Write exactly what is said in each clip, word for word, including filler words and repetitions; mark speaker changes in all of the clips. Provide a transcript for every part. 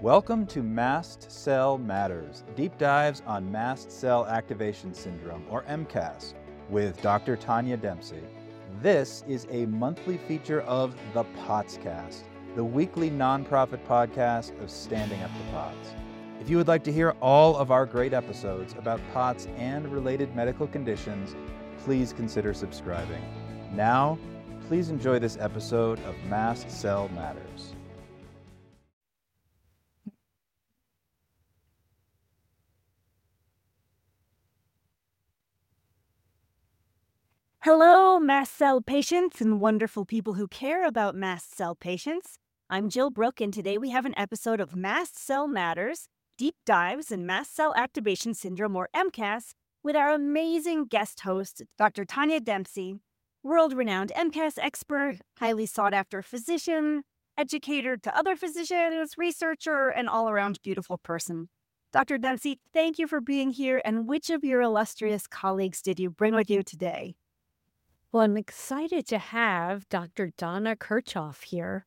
Speaker 1: Welcome to Mast Cell Matters, deep dives on mast cell activation syndrome, or M C A S, with Doctor Tanya Dempsey. This is a monthly feature of the Potscast, the weekly nonprofit podcast of Standing Up to POTS. If you would like to hear all of our great episodes about POTS and related medical conditions, please consider subscribing. Now, please enjoy this episode of Mast Cell Matters.
Speaker 2: Hello, mast cell patients and wonderful people who care about mast cell patients. I'm Jill Brooke, and today we have an episode of Mast Cell Matters, Deep Dives in Mast Cell Activation Syndrome, or M C A S, with our amazing guest host, Doctor Tanya Dempsey, world-renowned M C A S expert, highly sought-after physician, educator to other physicians, researcher, and all-around beautiful person. Doctor Dempsey, thank you for being here, and which of your illustrious colleagues did you bring with you today?
Speaker 3: Well, I'm excited to have Doctor Donna Kirchhoff here.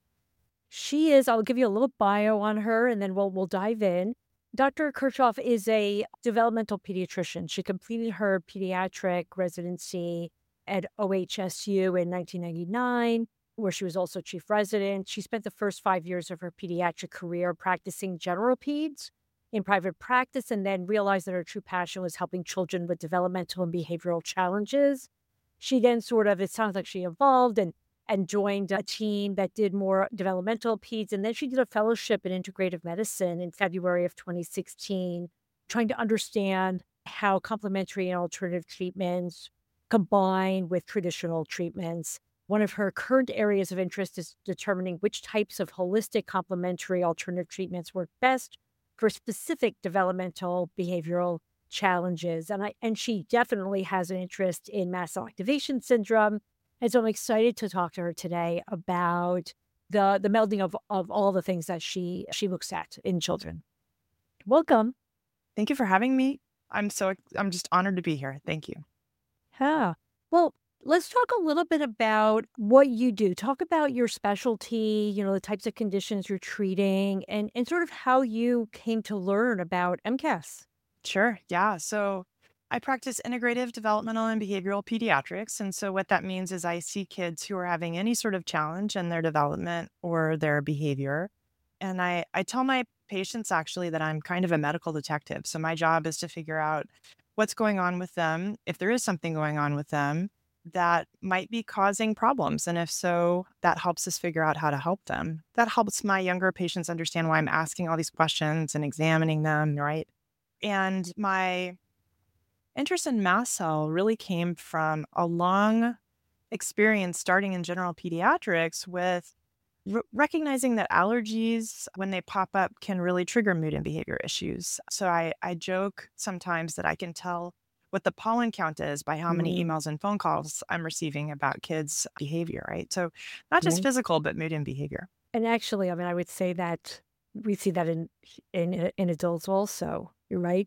Speaker 3: She is, I'll give you a little bio on her and then we'll, we'll dive in. Doctor Kirchhoff is a developmental pediatrician. She completed her pediatric residency at O H S U in nineteen ninety-nine, where she was also chief resident. She spent the first five years of her pediatric career practicing general peds in private practice, and then realized that her true passion was helping children with developmental and behavioral challenges. She then sort of, it sounds like she evolved and, and joined a team that did more developmental peds. And then she did a fellowship in integrative medicine in February of twenty sixteen, trying to understand how complementary and alternative treatments combine with traditional treatments. One of her current areas of interest is determining which types of holistic complementary alternative treatments work best for specific developmental behavioral challenges. And I and she definitely has an interest in mast cell activation syndrome. And so I'm excited to talk to her today about the the melding of, of all the things that she she looks at in children. Welcome.
Speaker 4: Thank you for having me. I'm so I'm just honored to be here. Thank you.
Speaker 3: Yeah. Well, let's talk a little bit about what you do. Talk about your specialty, you know, the types of conditions you're treating, and, and sort of how you came to learn about M C A S.
Speaker 4: Sure. Yeah. So I practice integrative developmental and behavioral pediatrics. And so what that means is I see kids who are having any sort of challenge in their development or their behavior. And I, I tell my patients actually that I'm kind of a medical detective. So my job is to figure out what's going on with them, if there is something going on with them that might be causing problems. And if so, that helps us figure out how to help them. That helps my younger patients understand why I'm asking all these questions and examining them, right? And my interest in mast cell really came from a long experience starting in general pediatrics with r- recognizing that allergies, when they pop up, can really trigger mood and behavior issues. So I, I joke sometimes that I can tell what the pollen count is by how many
Speaker 3: Mm-hmm.
Speaker 4: emails and phone calls I'm receiving about kids' behavior, right? So not just
Speaker 3: Mm-hmm.
Speaker 4: physical, but mood and behavior.
Speaker 3: And actually, I mean, I would say that we see that in in in adults also. You're right.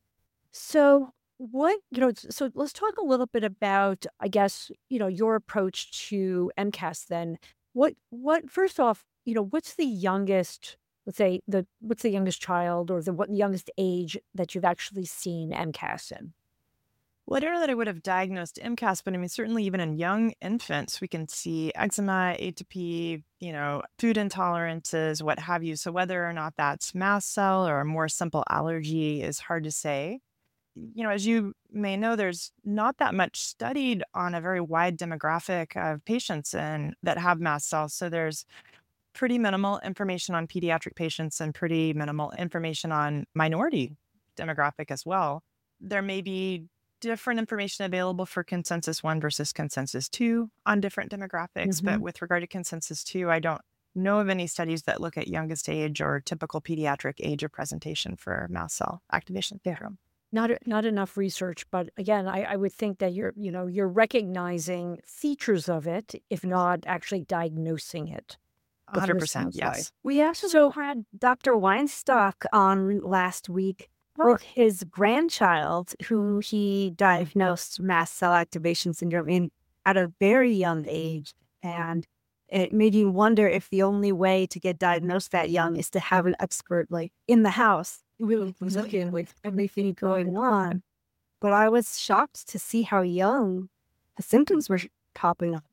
Speaker 3: So what, you know, so let's talk a little bit about, I guess, you know, your approach to M C A S then. What what first off, you know, what's the youngest, let's say the what's the youngest child or the what youngest age that you've actually seen M C A S in?
Speaker 4: Well, I don't know that I would have diagnosed M C A S, but I mean, certainly even in young infants, we can see eczema, atopy, you know, food intolerances, what have you. So whether or not that's mast cell or a more simple allergy is hard to say. You know, as you may know, there's not that much studied on a very wide demographic of patients and that have mast cells. So there's pretty minimal information on pediatric patients and pretty minimal information on minority demographic as well. There may be different information available for consensus one versus consensus two on different demographics. But
Speaker 3: Mm-hmm.
Speaker 4: with regard to consensus two, I don't know of any studies that look at youngest age or typical pediatric age of presentation for mast cell activation syndrome.
Speaker 3: Not e- not enough research, but again, I, I would think that you're, you know, you're recognizing features of it, if not actually diagnosing it. But
Speaker 4: one hundred
Speaker 3: this
Speaker 4: percent,
Speaker 3: sounds like
Speaker 4: yes.
Speaker 2: We also had Doctor Weinstock on last week for his grandchild, who he diagnosed mast cell activation syndrome in at a very young age. And It made you wonder if the only way to get diagnosed that young is to have an expert like in the house really looking with everything going on. But I was shocked to see how young the symptoms were popping up.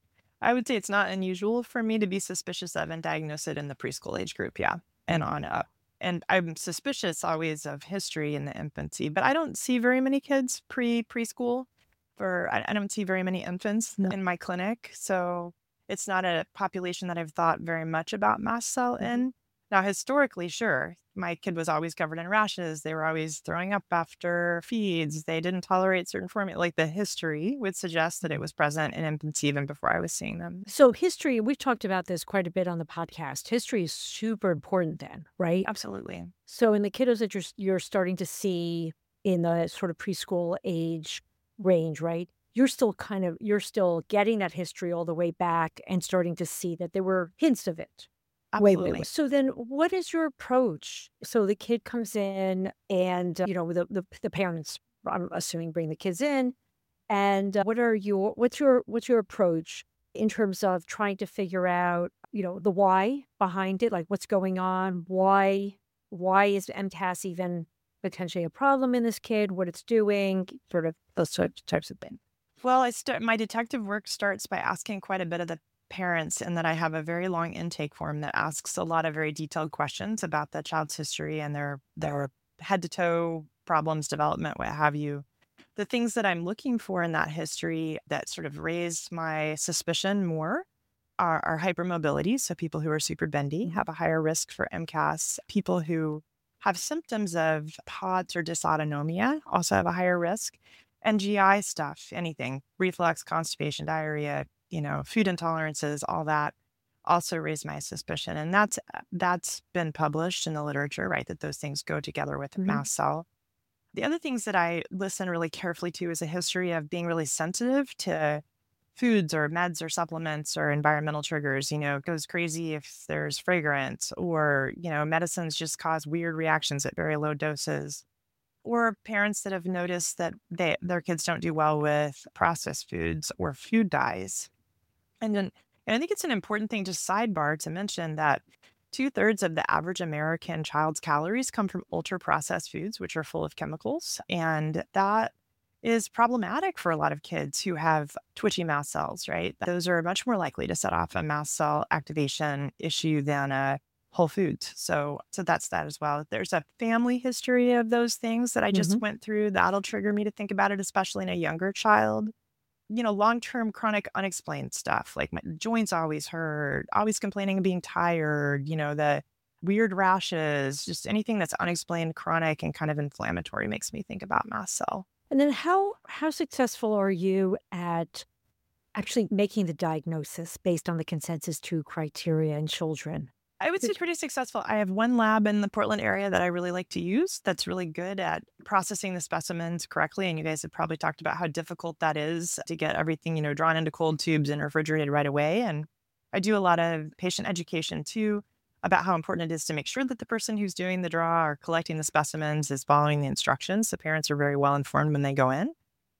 Speaker 4: I would say it's not unusual for me to be suspicious of and diagnose it in the preschool age group, yeah, and on up. And I'm suspicious always of history in the infancy, but I don't see very many kids pre preschool. For I, I don't see very many infants
Speaker 2: No.
Speaker 4: in my clinic, so it's not a population that I've thought very much about mast cell
Speaker 2: Mhm.
Speaker 4: in. Now, historically, sure, my kid was always covered in rashes. They were always throwing up after feeds. They didn't tolerate certain formula. Like the history would suggest that it was present in infancy even before I was seeing them.
Speaker 3: So history, we've talked about this quite a bit on the podcast. History is super important then, right?
Speaker 4: Absolutely.
Speaker 3: So in the kiddos that you're, you're starting to see in the sort of preschool age range, right? You're still kind of, you're still getting that history all the way back and starting to see that there were hints of it. Wait, wait,
Speaker 4: Absolutely.
Speaker 3: wait. So then what is your approach? So the kid comes in and, uh, you know, the, the, the parents, I'm assuming, bring the kids in. And uh, what are your, what's your, what's your approach in terms of trying to figure out, you know, the why behind it? Like what's going on? Why, why is M C A S even potentially a problem in this kid? What it's doing? Sort of those types types of things.
Speaker 4: Well, I start my detective work starts by asking quite a bit of the parents, and that I have a very long intake form that asks a lot of very detailed questions about the child's history and their their head to toe problems, development, what have you. The things that I'm looking for in that history that sort of raised my suspicion more are, are hypermobility. So people who are super bendy have a higher risk for M C A S. People who have symptoms of POTS or dysautonomia also have a higher risk. And G I stuff, anything, reflux, constipation, diarrhea, you know, food intolerances, all that also raised my suspicion. And that's that's been published in the literature, right? That those things go together with
Speaker 3: Mhm.
Speaker 4: mast cell. The other things that I listen really carefully to is a history of being really sensitive to foods or meds or supplements or environmental triggers. You know, it goes crazy if there's fragrance, or, you know, medicines just cause weird reactions at very low doses. Or parents that have noticed that they their kids don't do well with processed foods or food dyes. And then and I think it's an important thing, just sidebar, to mention that two thirds of the average American child's calories come from ultra processed foods, which are full of chemicals. And that is problematic for a lot of kids who have twitchy mast cells, right? Those are much more likely to set off a mast cell activation issue than a whole foods. So, so that's that as well. There's a family history of those things that I just
Speaker 3: Mhm.
Speaker 4: went through. That'll trigger me to think about it, especially in a younger child. You know, long-term chronic unexplained stuff, like my joints always hurt, always complaining of being tired, you know, the weird rashes, just anything that's unexplained, chronic, and kind of inflammatory makes me think about mast cell.
Speaker 3: And then how how successful are you at actually making the diagnosis based on the consensus two criteria in children?
Speaker 4: I would say
Speaker 3: Which-
Speaker 4: pretty successful. I have one lab in the Portland area that I really like to use that's really good at processing the specimens correctly. And you guys have probably talked about how difficult that is to get everything, you know, drawn into cold tubes and refrigerated right away. And I do a lot of patient education too about how important it is to make sure that the person who's doing the draw or collecting the specimens is following the instructions. The parents are very well informed when they go in.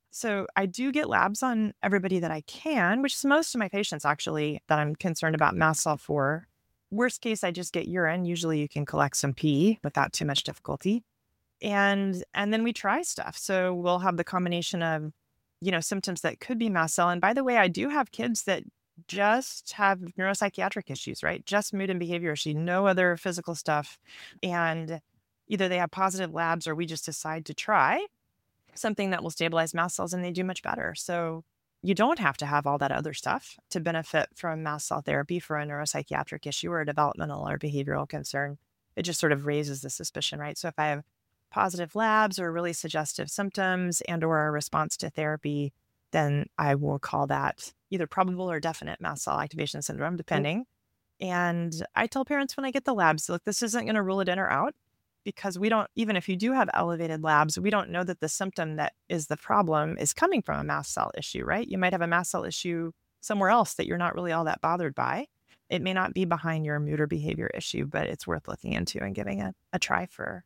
Speaker 4: So I do get labs on everybody that I can, which is most of my patients actually that I'm concerned about mast cell for. Worst case, I just get urine. Usually you can collect some pee without too much difficulty. And and then we try stuff. So we'll have the combination of, you know, symptoms that could be mast cell. And by the way, I do have kids that just have neuropsychiatric issues, right? Just mood and behavior issue, no other physical stuff. And either they have positive labs or we just decide to try something that will stabilize mast cells and they do much better. So you don't have to have all that other stuff to benefit from mast cell therapy for a neuropsychiatric issue or a developmental or behavioral concern. It just sort of raises the suspicion, right? So if I have positive labs or really suggestive symptoms and or a response to therapy, then I will call that either probable or definite mast cell activation syndrome, depending. And I tell parents when I get the labs, look, this isn't going to rule it in or out, because we don't, even if you do have elevated labs, we don't know that the symptom that is the problem is coming from a mast cell issue, right? You might have a mast cell issue somewhere else that you're not really all that bothered by. It may not be behind your mood or behavior issue, but it's worth looking into and giving a, a try for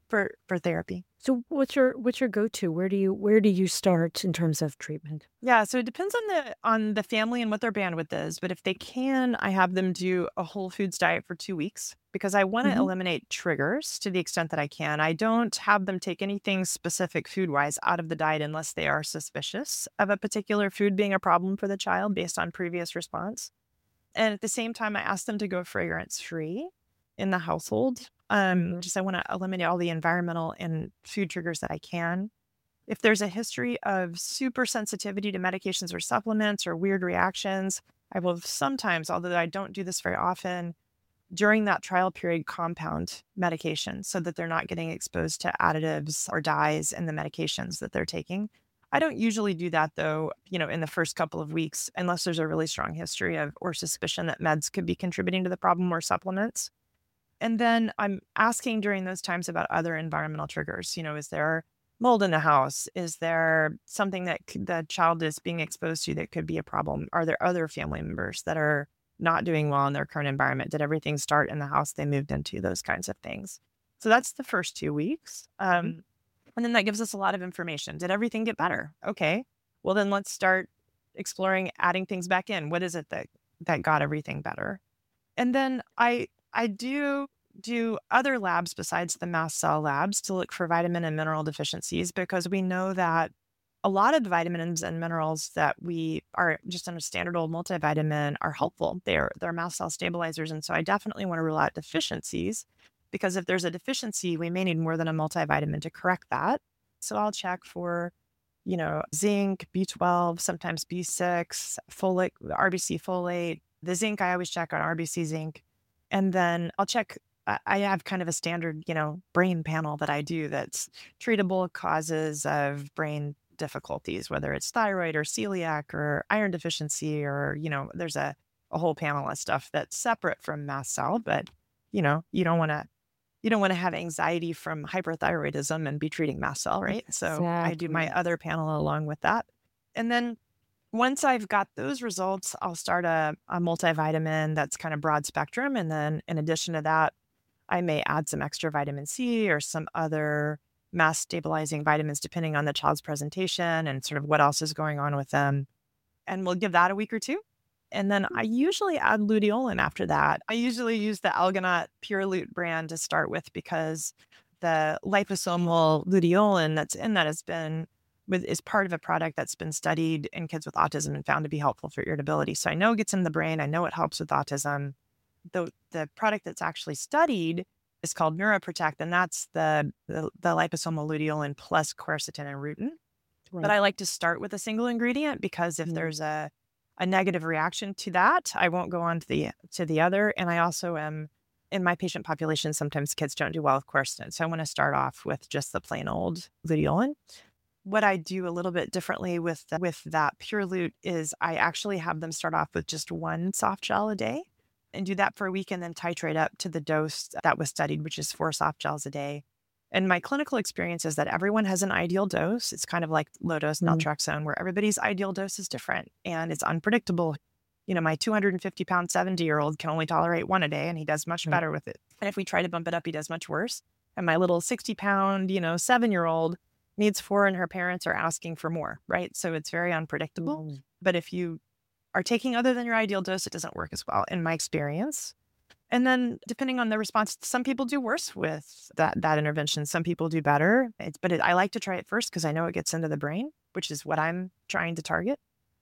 Speaker 4: for for therapy.
Speaker 3: So what's your what's your go-to? Where do you where do you start in terms of treatment?
Speaker 4: Yeah, so it depends on the on the family and what their bandwidth is, but if they can, I have them do a whole foods diet for two weeks because I want to
Speaker 3: Hmm.
Speaker 4: eliminate triggers to the extent that I can. I don't have them take anything specific food-wise out of the diet unless they are suspicious of a particular food being a problem for the child based on previous response. And at the same time, I ask them to go fragrance-free in the household. Um, just I want to eliminate all the environmental and food triggers that I can. If there's a history of super sensitivity to medications or supplements or weird reactions, I will sometimes, although I don't do this very often, during that trial period, compound medication so that they're not getting exposed to additives or dyes in the medications that they're taking. I don't usually do that though, you know, in the first couple of weeks, unless there's a really strong history of or suspicion that meds could be contributing to the problem or supplements. And then I'm asking during those times about other environmental triggers. You know, is there mold in the house? Is there something that c- the child is being exposed to that could be a problem? Are there other family members that are not doing well in their current environment? Did everything start in the house they moved into? Those kinds of things. So that's the first two weeks. Um, and then that gives us a lot of information. Did everything get better? Okay. Well, then let's start exploring adding things back in. What is it that that got everything better? And then I I do do other labs besides the mast cell labs to look for vitamin and mineral deficiencies because we know that a lot of the vitamins and minerals that we are just in a standard old multivitamin are helpful. They're they're mast cell stabilizers. And so I definitely want to rule out deficiencies because if there's a deficiency, we may need more than a multivitamin to correct that. So I'll check for, you know, zinc, B twelve, sometimes B six, folate, R B C folate. The zinc, I always check on R B C zinc. And then I'll check, I I have kind of a standard, you know, brain panel that I do that's treatable causes of brain difficulties, whether it's thyroid or celiac or iron deficiency, or, you know, there's a, a whole panel of stuff that's separate from mast cell, but, you know, you don't want to, you don't want to have anxiety from hyperthyroidism and be treating mast cell, right? So I do my
Speaker 3: Exactly.
Speaker 4: other panel along with that. And then once I've got those results, I'll start a, a multivitamin that's kind of broad spectrum. And then in addition to that, I may add some extra vitamin C or some other mass stabilizing vitamins, depending on the child's presentation and sort of what else is going on with them. And we'll give that a week or two. And then I usually add luteolin after that. I usually use the Algonaut Pure Lute brand to start with because the liposomal luteolin that's in that has been with is part of a product that's been studied in kids with autism and found to be helpful for irritability. So I know it gets in the brain. I know it helps with autism. The the product that's actually studied is called Neuroprotect, and that's the the, the liposomal luteolin plus quercetin and rutin. But
Speaker 3: Right.
Speaker 4: I like to start with a single ingredient because if
Speaker 3: Mm.
Speaker 4: there's a a negative reaction to that, I won't go on to the to the other. And I also am in my patient population, sometimes kids don't do well with quercetin. So I want to start off with just the plain old luteolin. What I do a little bit differently with the, with that Pure Lute is I actually have them start off with just one soft gel a day and do that for a week and then titrate up to the dose that was studied, which is four soft gels a day. And my clinical experience is that everyone has an ideal dose. It's kind of like low dose
Speaker 3: Mm.
Speaker 4: naltrexone, where everybody's ideal dose is different and it's unpredictable. You know, my two hundred fifty pound seventy year old can only tolerate one a day and he does much
Speaker 3: Right.
Speaker 4: better with it. And if we try to bump it up, he does much worse. And my little sixty pound, you know, seven year old needs four and her parents are asking for more, right? So it's very unpredictable.
Speaker 3: Mm.
Speaker 4: But if you are taking other than your ideal dose, it doesn't work as well in my experience. And then depending on the response, some people do worse with that that intervention. Some people do better. It's, but it, I like to try it first because I know it gets into the brain, which is what I'm trying to target.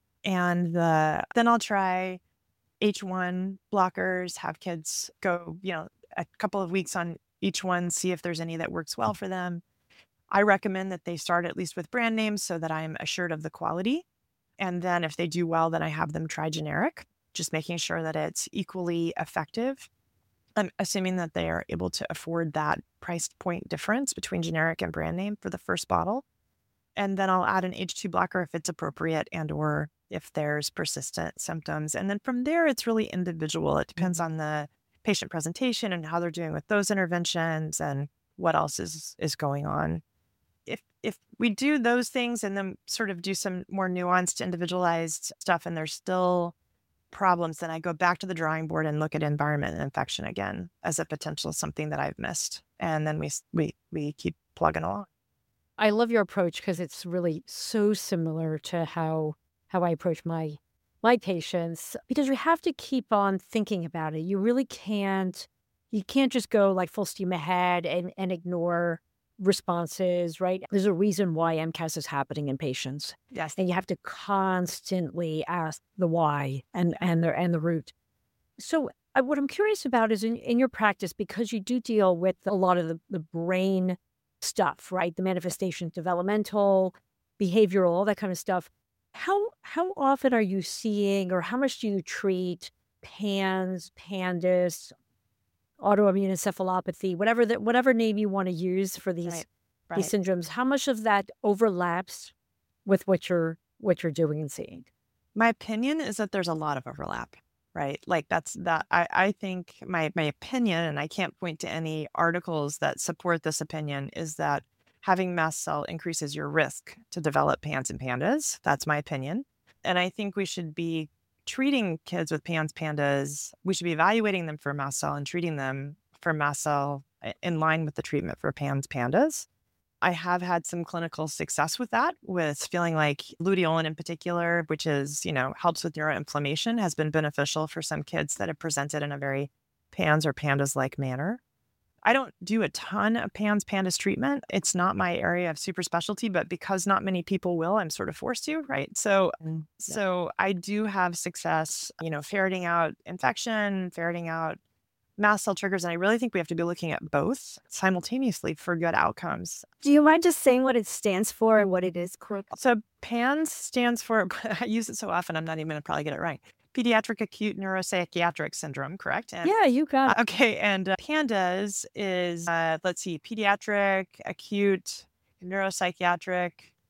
Speaker 4: And the, then I'll try H one blockers, have kids go, you know, a couple of weeks on each one, see if there's any that works well for them. I recommend that they start at least with brand names so that I'm assured of the quality. And then if they do well, then I have them try generic, just making sure that it's equally effective. I'm assuming that they are able to afford that price point difference between generic and brand name for the first bottle. And then I'll add an H two blocker if it's appropriate and or if there's persistent symptoms. And then from there, it's really individual. It depends on the patient presentation and how they're doing with those interventions and what else is is going on. If if we do those things and then sort of do some more nuanced, individualized stuff, and they're still problems, then I go back to the drawing board and look at environment and infection again as a potential something that I've missed. And then we we we keep plugging along.
Speaker 3: I love your approach because it's really so similar to how how I approach my my patients, because we have to keep on thinking about it. You really can't you can't just go like full steam ahead and, and ignore responses, right? There's a reason why M C A S is happening in patients.
Speaker 4: Yes.
Speaker 3: And you have to constantly ask the why and and the and the root. So uh, what I'm curious about is in, in your practice, because you do deal with a lot of the, the brain stuff, right? The manifestation, developmental, behavioral, all that kind of stuff. How how often are you seeing, or how much do you treat PANS, PANDAS, autoimmune encephalopathy, whatever that whatever name you want to use for these
Speaker 4: Right.
Speaker 3: these
Speaker 4: Right.
Speaker 3: syndromes? How much of that overlaps with what you're what you're doing and seeing?
Speaker 4: My opinion is that there's a lot of overlap, right? Like that's that I, I think my my opinion, and I can't point to any articles that support this opinion, is that having mast cell increases your risk to develop PANS and PANDAS. That's my opinion. And I think we should be treating kids with PANS, PANDAS, we should be evaluating them for mast cell and treating them for mast cell i- in line with the treatment for PANS, PANDAS. I have had some clinical success with that, with feeling like luteolin in particular, which is, you know, helps with neuroinflammation, has been beneficial for some kids that have presented in a very PANS or PANDAS-like manner. I don't do a ton of PANS, PANDAS treatment. It's not my area of super specialty, but because not many people will, I'm sort of forced to, right? So,
Speaker 3: Mm, yeah.
Speaker 4: so I do have success, you know, ferreting out infection, ferreting out mast cell triggers. And I really think we have to be looking at both simultaneously for good outcomes.
Speaker 2: Do you mind just saying what it stands for and what it is quick?
Speaker 4: So PANS stands for, I use it so often, I'm not even going to probably get it right. Pediatric Acute Neuropsychiatric Syndrome, correct? And,
Speaker 3: Yeah, you got it.
Speaker 4: uh, okay. And uh, PANDAS is, uh, let's see, Pediatric Acute Neuropsychiatric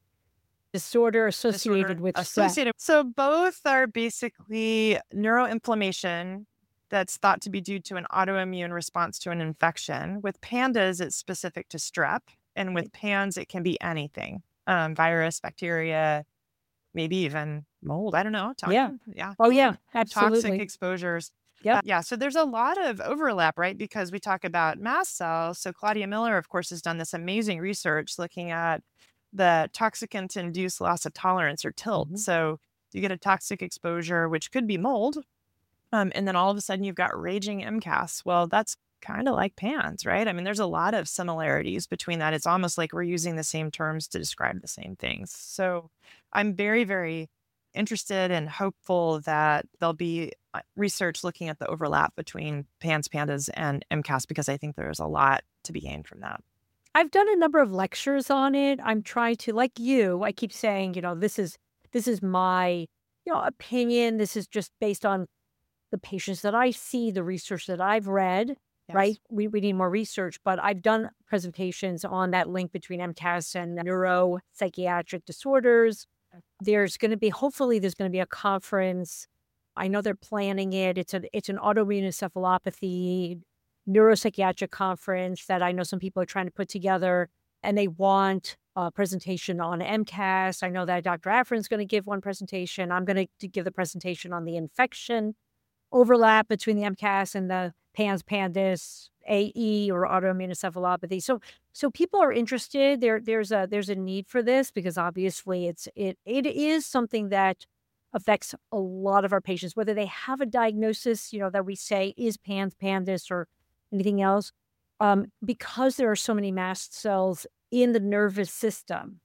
Speaker 3: Disorder associated
Speaker 4: Disorder
Speaker 3: with stress.
Speaker 4: associated. So both are basically neuroinflammation that's thought to be due to an autoimmune response to an infection. With PANDAS, it's specific to strep. And with PANS, it can be anything, um, virus, bacteria, maybe even mold. I don't know.
Speaker 3: Yeah.
Speaker 4: Toxin? Yeah.
Speaker 3: Oh yeah,
Speaker 4: Toxic
Speaker 3: absolutely.
Speaker 4: exposures.
Speaker 3: Yep.
Speaker 4: Uh, yeah. So there's a lot of overlap, right? Because we talk about mast cells. So Claudia Miller, of course, has done this amazing research looking at the toxicant-induced loss of tolerance, or TILT.
Speaker 3: Mhm.
Speaker 4: So you get a toxic exposure, which could be mold. Um, and then all of a sudden you've got raging M C A S. Well, that's kind of like PANS, right? I mean, there's a lot of similarities between that. It's almost like we're using the same terms to describe the same things. So I'm very, very interested and hopeful that there'll be uh, research looking at the overlap between PANS, PANDAS, and M C A S, because I think there's a lot to be gained from that.
Speaker 3: I've done a number of lectures on it. I'm trying to, like you, I keep saying, you know, this is this is my, you know, opinion. This is just based on the patients that I see, the research that I've read,
Speaker 4: Yes.
Speaker 3: right? We, we need more research, but I've done presentations on that link between M C A S and neuropsychiatric disorders. There's going to be, hopefully there's going to be a conference. I know they're planning it. It's an, it's an autoimmune encephalopathy neuropsychiatric conference that I know some people are trying to put together, and they want a presentation on M C A S. I know that Doctor Afrin's going to give one presentation. I'm going to give the presentation on the infection overlap between the M C A S and the PANS, PANDAS, A E, or autoimmune encephalopathy. So, so people are interested. There, there's a there's a need for this, because obviously it's it it is something that affects a lot of our patients, whether they have a diagnosis, you know, that we say is PANS, PANDAS, or anything else, um, because there are so many mast cells in the nervous system.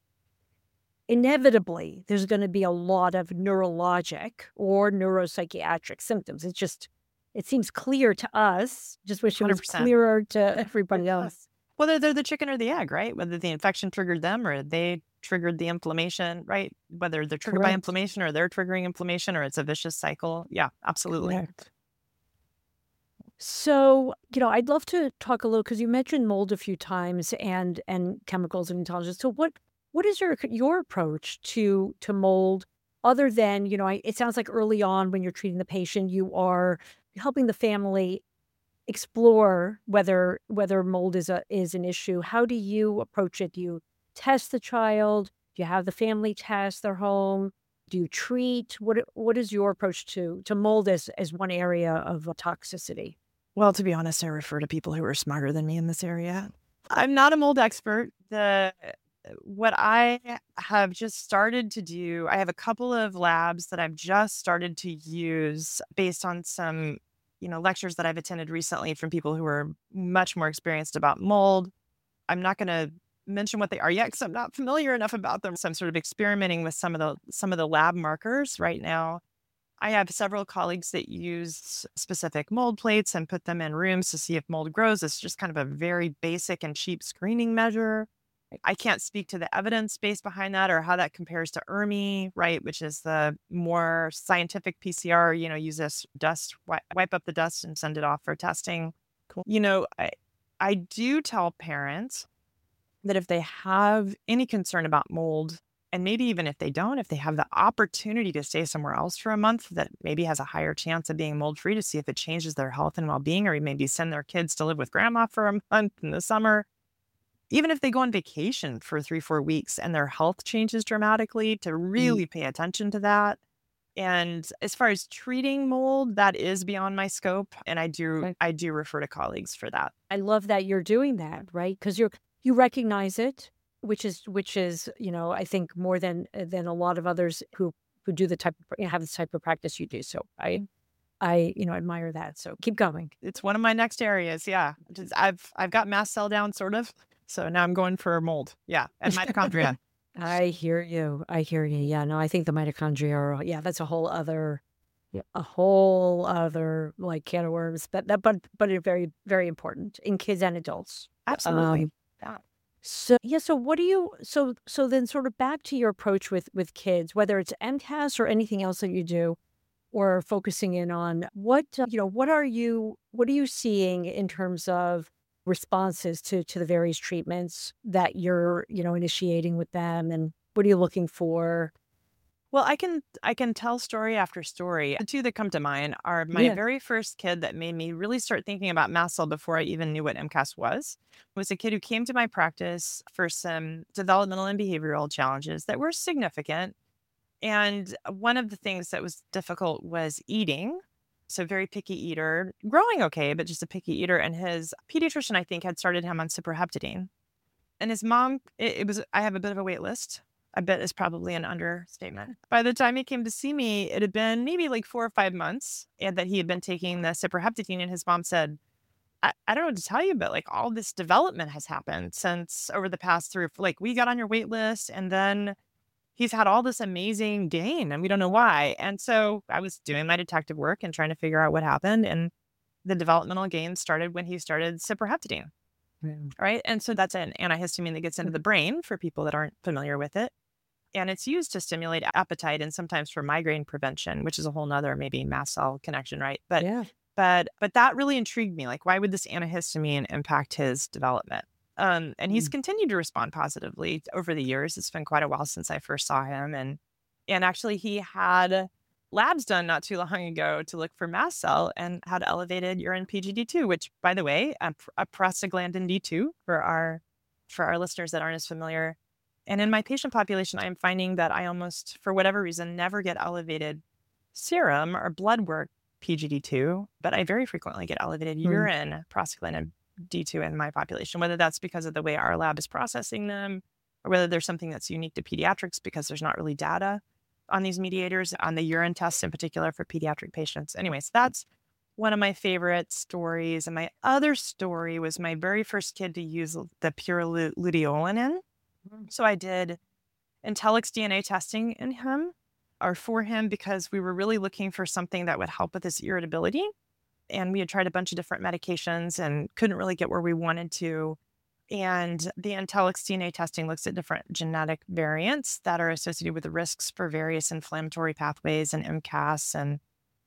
Speaker 3: Inevitably, there's going to be a lot of neurologic or neuropsychiatric symptoms. It's just, it seems clear to us. Just wish it was
Speaker 4: one hundred percent.
Speaker 3: clearer to everybody else.
Speaker 4: Whether they're the chicken or the egg, right? Whether the infection triggered them or they triggered the inflammation, right? Whether they're triggered by
Speaker 3: Correct.
Speaker 4: inflammation or they're triggering inflammation, or it's a vicious cycle. Yeah, absolutely.
Speaker 3: Correct. So, you know, I'd love to talk a little, because you mentioned mold a few times and and chemicals and intelligence. So what what is your your approach to to mold, other than, you know, I, it sounds like early on when you're treating the patient, you are helping the family explore whether whether mold is a is an issue. How do you approach it? Do you test the child? Do you have the family test their home? Do you treat? What what is your approach to to mold as as one area of toxicity?
Speaker 4: Well, to be honest, I refer to people who are smarter than me in this area. I'm not a mold expert. The what I have just started to do, I have a couple of labs that I've just started to use based on some, you know, lectures that I've attended recently from people who are much more experienced about mold. I'm not going to mention what they are yet because I'm not familiar enough about them. So I'm sort of experimenting with some of the some of the lab markers right now. I have several colleagues that use specific mold plates and put them in rooms to see if mold grows. It's just kind of a very basic and cheap screening measure. I can't speak to the evidence base behind that or how that compares to E R M I, right, which is the more scientific P C R, you know, use this dust, wi- wipe up the dust and send it off for testing. Cool. You know, I, I do tell parents that if they have any concern about mold, and maybe even if they don't, if they have the opportunity to stay somewhere else for a month that maybe has a higher chance of being mold-free to see if it changes their health and well-being, or maybe send their kids to live with grandma for a month in the summer, even if they go on vacation for three, four weeks and their health changes dramatically, to really pay attention to that. And as far as treating mold, that is beyond my scope. And I do,
Speaker 3: Right.
Speaker 4: I do refer to colleagues for that.
Speaker 3: I love that you're doing that, right? Because you're you recognize it, which is which is you know I think more than than a lot of others who who do the type of, you know, have the type of practice you do. So I I you know admire that. So keep going.
Speaker 4: It's one of my next areas. Yeah. Just- I've, I've got mast cell down sort of. So now I'm going for mold. Yeah. And mitochondria.
Speaker 3: I hear you. I hear you. Yeah. No, I think the mitochondria are, yeah, that's a whole other, yeah, a whole other like can of worms. But that, but but it's very very important in kids and adults.
Speaker 4: Absolutely.
Speaker 3: Um,
Speaker 4: Yeah.
Speaker 3: So yeah, so what do you so so then sort of back to your approach with with kids, whether it's MCAS or anything else that you do, or focusing in on what uh, you know, what are you what are you seeing in terms of responses to to the various treatments that you're, you know, initiating with them, and what are you looking for?
Speaker 4: Well, I can I can tell story after story. The two that come to mind are my
Speaker 3: Yeah.
Speaker 4: very first kid that made me really start thinking about mast cell before I even knew what MCAS was. Was a kid who came to my practice for some developmental and behavioral challenges that were significant. And one of the things that was difficult was eating. So very picky eater, growing okay, but just a picky eater. And his pediatrician, I think, had started him on ciprofloxacin. And his mom, it, it was, I have a bit of a wait list. I bet is probably an understatement. By the time he came to see me, it had been maybe like four or five months and that he had been taking the ciprofloxacin. And his mom said, I, I don't know what to tell you, but like all this development has happened since over the past three, or four, like we got on your wait list and then he's had all this amazing gain and we don't know why. And so I was doing my detective work and trying to figure out what happened. And the developmental gain started when he started ciprofloxacin.
Speaker 3: Yeah.
Speaker 4: Right. And so that's an antihistamine that gets into the brain for people that aren't familiar with it. And it's used to stimulate appetite and sometimes for migraine prevention, which is a whole nother maybe mast cell connection, right? But
Speaker 3: Yeah.
Speaker 4: but but that really intrigued me. Like, why would this antihistamine impact his development? Um, and he's
Speaker 3: Mm.
Speaker 4: continued to respond positively over the years. It's been quite a while since I first saw him. And and actually he had labs done not too long ago to look for mast cell and had elevated urine P G D two, which, by the way, a, a prostaglandin D two for our for our listeners that aren't as familiar. And in my patient population, I am finding that I almost, for whatever reason, never get elevated serum or blood work P G D two, but I very frequently get elevated
Speaker 3: Mm.
Speaker 4: urine prostaglandin D two in my population, whether that's because of the way our lab is processing them or whether there's something that's unique to pediatrics because there's not really data on these mediators, on the urine tests in particular for pediatric patients. Anyways, that's one of my favorite stories. And my other story was my very first kid to use the pure lu- luteolin. So I did Intellex D N A testing in him or for him because we were really looking for something that would help with his irritability. And we had tried a bunch of different medications and couldn't really get where we wanted to. And the Intellex D N A testing looks at different genetic variants that are associated with the risks for various inflammatory pathways and MCAS and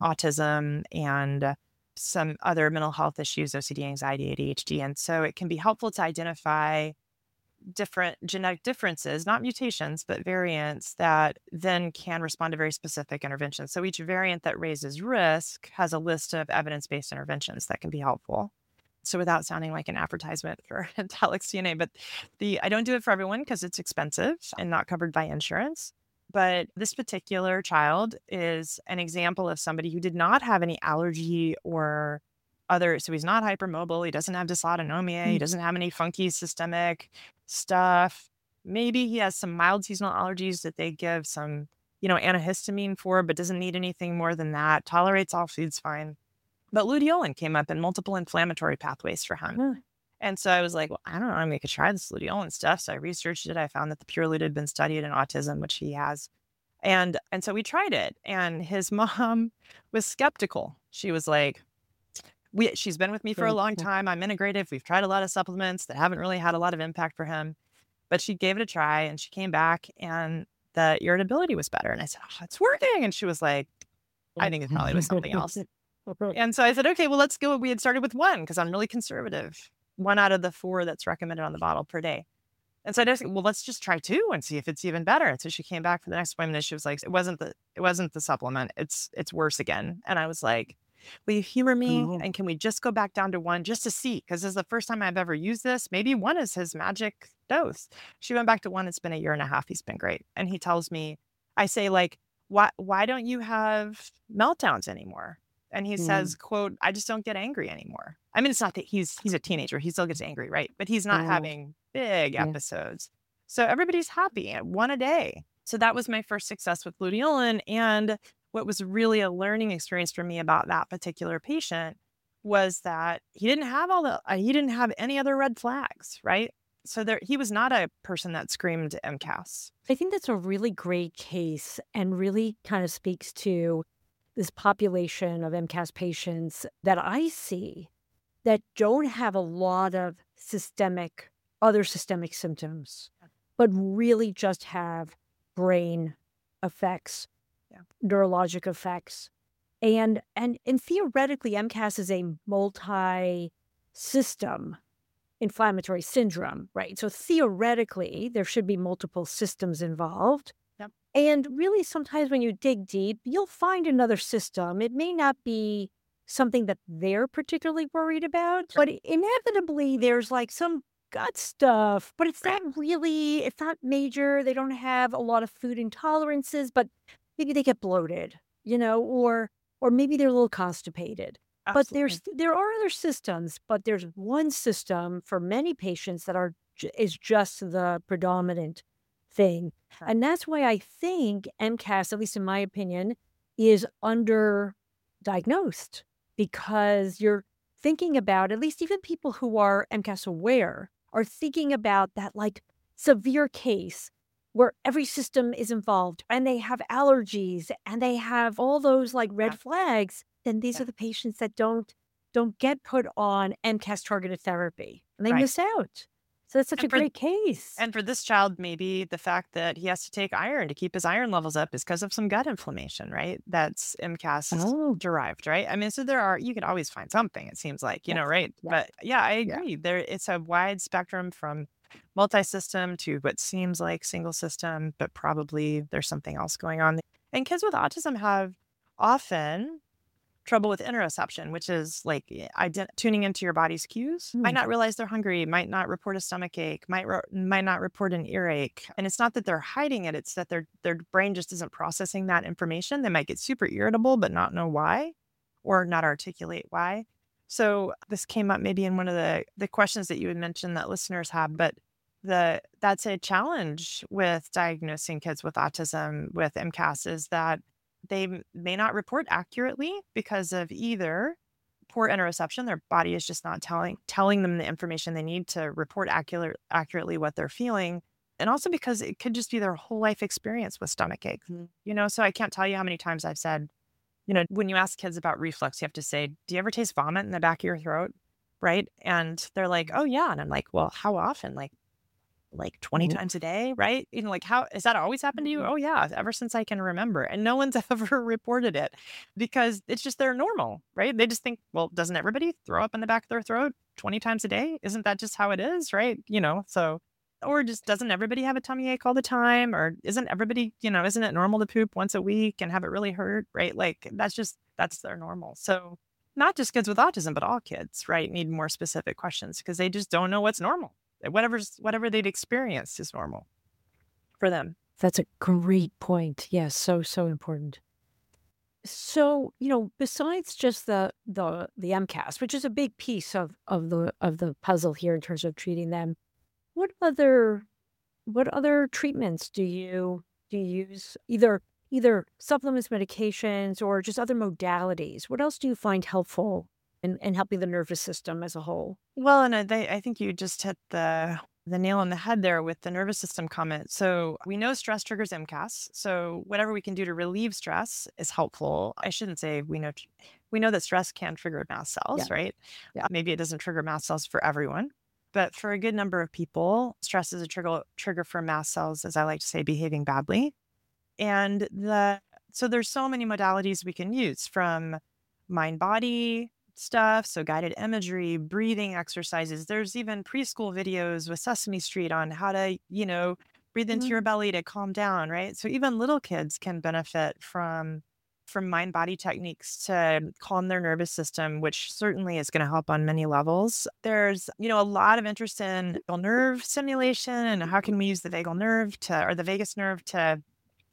Speaker 4: autism and some other mental health issues, O C D, anxiety, A D H D. And so it can be helpful to identify different genetic differences, not mutations, but variants that then can respond to very specific interventions. So each variant that raises risk has a list of evidence-based interventions that can be helpful. So without sounding like an advertisement for Intellex D N A, but the I don't do it for everyone because it's expensive and not covered by insurance. But this particular child is an example of somebody who did not have any allergy or other. So he's not hypermobile. He doesn't have dysautonomia. He
Speaker 3: Mm.
Speaker 4: doesn't have any funky systemic stuff. Maybe he has some mild seasonal allergies that they give some, you know, antihistamine for, but doesn't need anything more than that. Tolerates all foods fine. But luteolin came up in multiple inflammatory pathways for him.
Speaker 3: Huh.
Speaker 4: And so I was like, well, I don't know, I mean, I could try this luteolin stuff. So I researched it. I found that the pure lute had been studied in autism, which he has. And and so we tried it. And his mom was skeptical. She was like, we she's been with me for a
Speaker 3: Sure.
Speaker 4: long
Speaker 3: Yeah.
Speaker 4: time. I'm integrative. We've tried a lot of supplements that haven't really had a lot of impact for him. But she gave it a try and she came back and the irritability was better. And I said, oh, it's working. And she was like, I think it probably was something else. And so I said, okay, well, let's go. We had started with one because I'm really conservative. One out of the four that's recommended on the bottle per day. And so I just said, well, let's just try two and see if it's even better. And so she came back for the next appointment and she was like, it wasn't the it wasn't the supplement. It's it's worse again. And I was like, will you humor me?
Speaker 3: Oh.
Speaker 4: And can we just go back down to one just to see? Because this is the first time I've ever used this. Maybe one is his magic dose. She went back to one. It's been a year and a half. He's been great. And he tells me, I say, like, why why don't you have meltdowns anymore? And he
Speaker 3: Mm.
Speaker 4: says, quote, I just don't get angry anymore. I mean, it's not that he's he's a teenager. He still gets angry, right? But he's not
Speaker 3: Oh.
Speaker 4: having big
Speaker 3: Yeah.
Speaker 4: episodes. So everybody's happy at one a day. So that was my first success with luteolin. And what was really a learning experience for me about that particular patient was that he didn't have all the uh, he didn't have any other red flags, right? So there he was not a person that screamed M C A S.
Speaker 3: I think that's a really great case and really kind of speaks to this population of M C A S patients that I see that don't have a lot of systemic, other systemic symptoms, but really just have brain effects,
Speaker 4: Yeah.
Speaker 3: neurologic effects. And and and theoretically, M C A S is a multi-system inflammatory syndrome, right? So theoretically, there should be multiple systems involved.
Speaker 4: Yep.
Speaker 3: And really, sometimes when you dig deep, you'll find another system. It may not be something that they're particularly worried about, but inevitably there's like some gut stuff, but it's not really, it's not major. They don't have a lot of food intolerances, but maybe they get bloated, you know, or or maybe they're a little constipated. But there's there are other systems, but there's one system for many patients that are j- is just the predominant thing.
Speaker 4: Sure.
Speaker 3: And that's why I think M C A S, at least in my opinion, is underdiagnosed because you're thinking about, at least even people who are M C A S aware, are thinking about that like severe case where every system is involved and they have allergies and they have all those like red
Speaker 4: Yeah.
Speaker 3: flags, then these
Speaker 4: Yeah.
Speaker 3: are the patients that don't don't get put on M C A S targeted therapy and they
Speaker 4: Right.
Speaker 3: miss out. So that's such
Speaker 4: And
Speaker 3: a
Speaker 4: for-
Speaker 3: great case.
Speaker 4: And for this child, maybe the fact that he has to take iron to keep his iron levels up is because of some gut inflammation, right? That's M C A S
Speaker 3: Oh.
Speaker 4: derived, right? I mean, so there are, you could always find something, it seems like, you know,
Speaker 3: Yes.
Speaker 4: right?
Speaker 3: Yeah.
Speaker 4: But yeah, I
Speaker 3: Yeah.
Speaker 4: agree. There, it's a wide spectrum from multi-system to what seems like single system, but probably there's something else going on. And kids with autism have often trouble with interoception, which is like eh, ident- tuning into your body's cues. Might
Speaker 3: Hmm.
Speaker 4: not realize they're hungry, might not report a stomach ache, might ro- might not report an earache. And it's not that they're hiding it; it's that their their brain just isn't processing that information. They might get super irritable, but not know why, or not articulate why. So this came up maybe in one of the the questions that you had mentioned that listeners have, but the that's a challenge with diagnosing kids with autism with M C A S is that they m- may not report accurately because of either poor interoception, their body is just not telling telling them the information they need to report accurate, accurately what they're feeling, and also because it could just be their whole life experience with stomach ache.
Speaker 3: Mhm.
Speaker 4: You know, so I can't tell you how many times I've said, you know, when you ask kids about reflux, you have to say, "Do you ever taste vomit in the back of your throat?" Right? And they're like, "Oh yeah," and I'm like, "Well, how often?" Like like twenty
Speaker 3: Mhm.
Speaker 4: times a day, right? You know, like how has that always happened to you? Oh yeah, ever since I can remember. And no one's ever reported it because it's just they're normal, right? They just think, well, doesn't everybody throw up in the back of their throat twenty times a day? Isn't that just how it is, right? You know, so or just doesn't everybody have a tummy ache all the time? Or isn't everybody, you know, isn't it normal to poop once a week and have it really hurt, right? Like that's just that's their normal. So not just kids with autism, but all kids, right, need more specific questions because they just don't know what's normal. Whatever's whatever they'd experienced is normal for them.
Speaker 3: That's a great point. Yes, so, so important. So, you know, besides just the the the MCAS, which is a big piece of of the of the puzzle here in terms of treating them, what other what other treatments do you do you use? Either either supplements, medications, or just other modalities? What else do you find helpful in, in helping the nervous system as a whole?
Speaker 4: Well, and I, they, I think you just hit the the nail on the head there with the nervous system comment. So we know stress triggers MCAS. So whatever we can do to relieve stress is helpful. I shouldn't say we know we know that stress can trigger mast
Speaker 3: Yeah.
Speaker 4: cells, right?
Speaker 3: Yeah.
Speaker 4: Uh, Maybe it doesn't trigger mast cells for everyone, but for a good number of people, stress is a trigger trigger for mast cells, as I like to say, behaving badly. And the so there's so many modalities we can use, from mind body stuff, so guided imagery, breathing exercises. There's even preschool videos with Sesame Street on how to, you know, breathe into
Speaker 3: Mhm.
Speaker 4: your belly to calm down, right? So even little kids can benefit from from mind body techniques to calm their nervous system, which certainly is going to help on many levels. There's, you know, a lot of interest in vagal nerve stimulation and how can we use the vagal nerve to or the vagus nerve to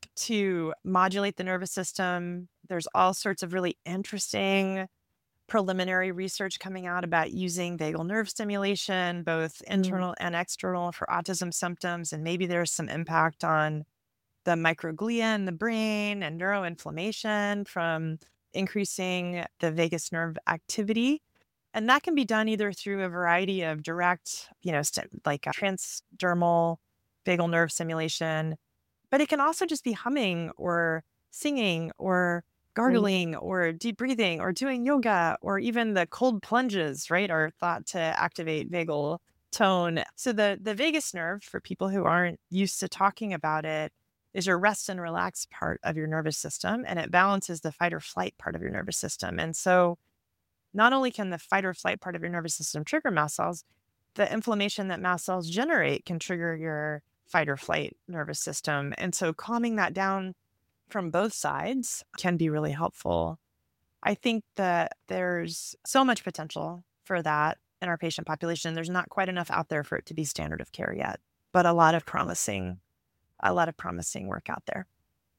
Speaker 4: to modulate the nervous system. There's all sorts of really interesting preliminary research coming out about using vagal nerve stimulation, both
Speaker 3: Mm.
Speaker 4: internal and external, for autism symptoms. And maybe there's some impact on the microglia in the brain and neuroinflammation from increasing the vagus nerve activity. And that can be done either through a variety of direct, you know, st- like uh, transdermal vagal nerve stimulation, but it can also just be humming or singing or
Speaker 3: Right.
Speaker 4: gargling or deep breathing or doing yoga, or even the cold plunges, right, are thought to activate vagal tone. So the the vagus nerve, for people who aren't used to talking about it, is your rest and relax part of your nervous system, and it balances the fight or flight part of your nervous system. And so not only can the fight or flight part of your nervous system trigger mast cells, the inflammation that mast cells generate can trigger your fight or flight nervous system. And so calming that down from both sides can be really helpful. I think that there's so much potential for that in our patient population. There's not quite enough out there for it to be standard of care yet, but a lot of promising, a lot of promising work out there.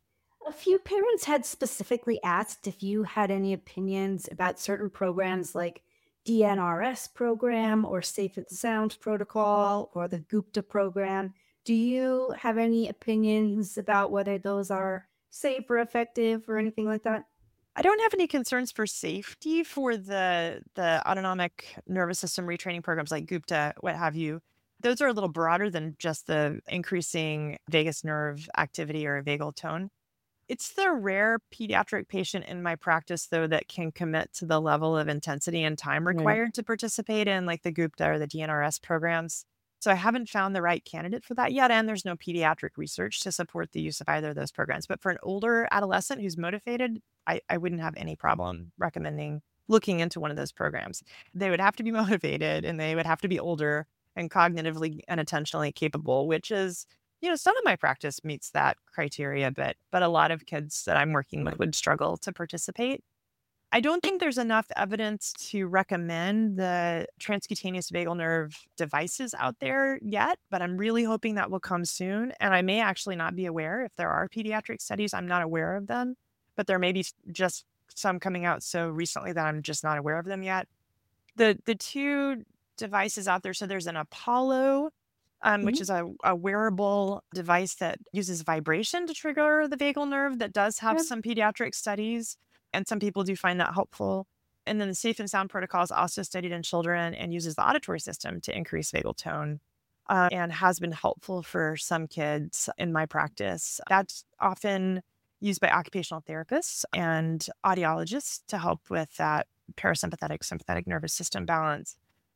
Speaker 2: A few parents had specifically asked if you had any opinions about certain programs like D N R S program or Safe and Sound protocol or the Gupta program. Do you have any opinions about whether those are safe or effective or anything like that?
Speaker 4: I don't have any concerns for safety for the the autonomic nervous system retraining programs like Gupta, what have you. Those are a little broader than just the increasing vagus nerve activity or vagal tone. It's the rare pediatric patient in my practice, though, that can commit to the level of intensity and time
Speaker 3: Right.
Speaker 4: required to participate in like the Gupta or the D N R S programs. So I haven't found the right candidate for that yet. And there's no pediatric research to support the use of either of those programs. But for an older adolescent who's motivated, I, I wouldn't have any problem recommending looking into one of those programs. They would have to be motivated and they would have to be older and cognitively and attentionally capable, which is, you know, some of my practice meets that criteria, but but a lot of kids that I'm working with would struggle to participate. I don't think there's enough evidence to recommend the transcutaneous vagal nerve devices out there yet, but I'm really hoping that will come soon. And I may actually not be aware if there are pediatric studies. I'm not aware of them, but there may be s- just some coming out so recently that I'm just not aware of them yet. The the two devices out there, so there's an Apollo, um, which
Speaker 3: Mhm.
Speaker 4: is a, a wearable device that uses vibration to trigger the vagal nerve, that does have
Speaker 3: Yeah.
Speaker 4: some pediatric studies, and some people do find that helpful. And then the Safe and Sound protocol is also studied in children and uses the auditory system to increase vagal tone, uh, and has been helpful for some kids in my practice. That's often used by occupational therapists and audiologists to help with that parasympathetic sympathetic nervous system balance.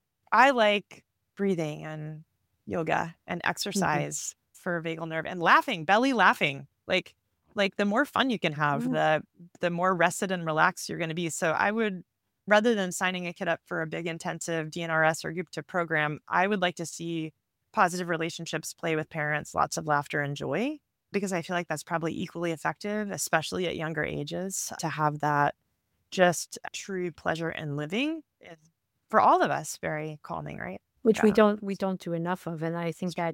Speaker 4: I like breathing and yoga and
Speaker 3: Mhm.
Speaker 4: exercise for vagal nerve, and laughing, belly laughing. Like like the more fun you can have,
Speaker 3: Yeah.
Speaker 4: the the more rested and relaxed you're going to be. So I would, rather than signing a kid up for a big intensive D N R S or Gupta program, I would like to see positive relationships, play with parents, lots of laughter and joy, because I feel like that's probably equally effective, especially at younger ages, to have that just true pleasure in living is, for all of us, very calming, right?
Speaker 3: Which we
Speaker 4: Yeah.
Speaker 3: don't we don't do enough of, and I think that